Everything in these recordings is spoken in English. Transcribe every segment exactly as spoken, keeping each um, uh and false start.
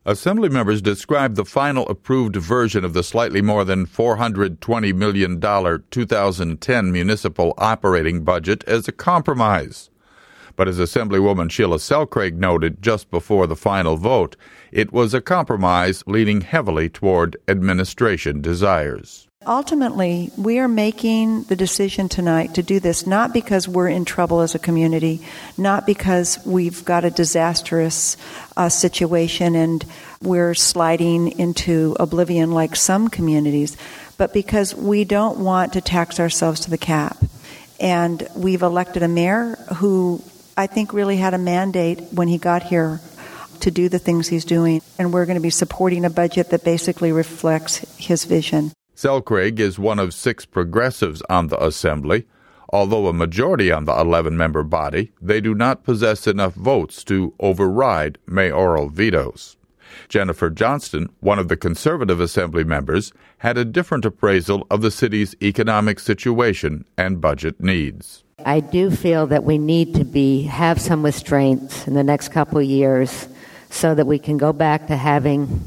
Assembly members described the final approved version of the slightly more than four hundred twenty million dollars two thousand ten municipal operating budget as a compromise. But as Assemblywoman Sheila Selcraig noted just before the final vote, it was a compromise leaning heavily toward administration desires. Ultimately, we are making the decision tonight to do this not because we're in trouble as a community, not because we've got a disastrous uh, situation and we're sliding into oblivion like some communities, but because we don't want to tax ourselves to the cap. And we've elected a mayor who I think really had a mandate when he got here to do the things he's doing, and we're going to be supporting a budget that basically reflects his vision. Selcraig is one of six progressives on the Assembly. Although a majority on the eleven-member body, they do not possess enough votes to override mayoral vetoes. Jennifer Johnston, one of the conservative Assembly members, had a different appraisal of the city's economic situation and budget needs. I do feel that we need to be have some restraints in the next couple of years so that we can go back to having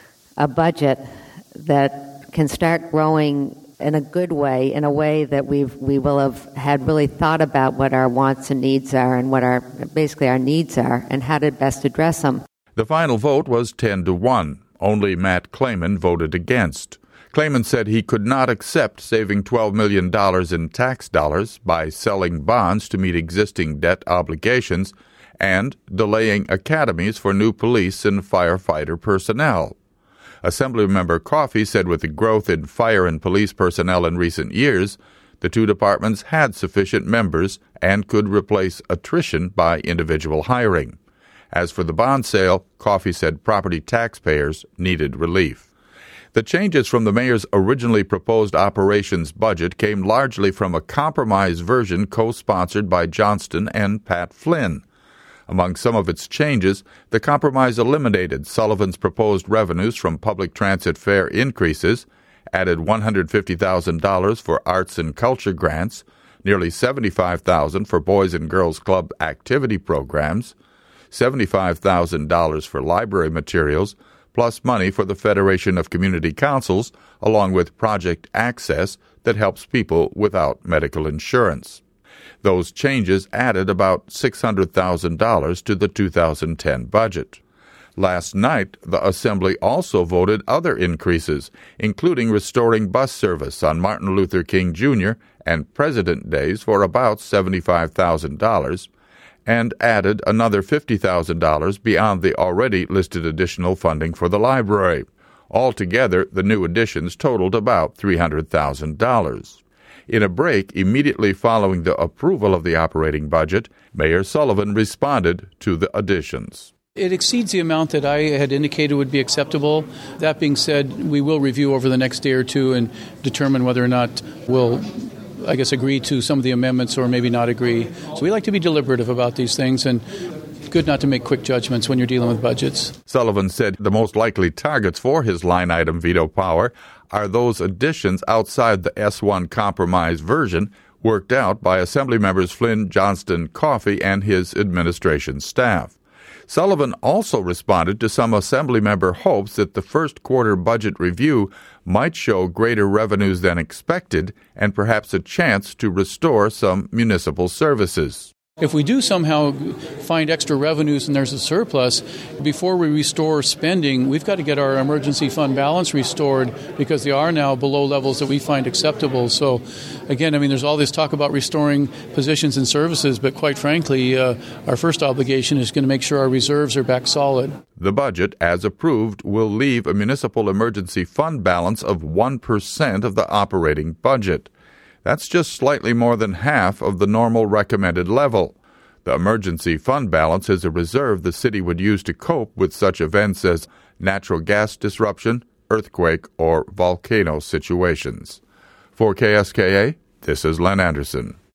a budget that can start growing in a good way, in a way that we've, we will have had really thought about what our wants and needs are and what our basically our needs are and how to best address them. The final vote was ten to one. Only Matt Clayman voted against. Clayman said he could not accept saving twelve million dollars in tax dollars by selling bonds to meet existing debt obligations and delaying academies for new police and firefighter personnel. Assemblymember Coffey said with the growth in fire and police personnel in recent years, the two departments had sufficient members and could replace attrition by individual hiring. As for the bond sale, Coffey said property taxpayers needed relief. The changes from the mayor's originally proposed operations budget came largely from a compromise version co-sponsored by Johnston and Pat Flynn. Among some of its changes, the compromise eliminated Sullivan's proposed revenues from public transit fare increases, added one hundred fifty thousand dollars for arts and culture grants, nearly seventy-five thousand dollars for Boys and Girls Club activity programs, seventy-five thousand dollars for library materials, plus money for the Federation of Community Councils, along with Project Access that helps people without medical insurance. Those changes added about six hundred thousand dollars to the two thousand ten budget. Last night, the Assembly also voted other increases, including restoring bus service on Martin Luther King Junior and President Days for about seventy-five thousand dollars, and added another fifty thousand dollars beyond the already listed additional funding for the library. Altogether, the new additions totaled about three hundred thousand dollars. In a break immediately following the approval of the operating budget, Mayor Sullivan responded to the additions. It exceeds the amount that I had indicated would be acceptable. That being said, we will review over the next day or two and determine whether or not we'll, I guess, agree to some of the amendments or maybe not agree. So we like to be deliberative about these things, and good not to make quick judgments when you're dealing with budgets. Sullivan said the most likely targets for his line-item veto power are those additions outside the S one compromise version worked out by Assembly members Flynn, Johnston, Coffey, and his administration staff. Sullivan also responded to some Assemblymember hopes that the first quarter budget review might show greater revenues than expected and perhaps a chance to restore some municipal services. If we do somehow find extra revenues and there's a surplus, before we restore spending, we've got to get our emergency fund balance restored because they are now below levels that we find acceptable. So, again, I mean, there's all this talk about restoring positions and services, but quite frankly, uh, our first obligation is going to make sure our reserves are back solid. The budget, as approved, will leave a municipal emergency fund balance of one percent of the operating budget. That's just slightly more than half of the normal recommended level. The emergency fund balance is a reserve the city would use to cope with such events as natural gas disruption, earthquake, or volcano situations. For K S K A, this is Len Anderson.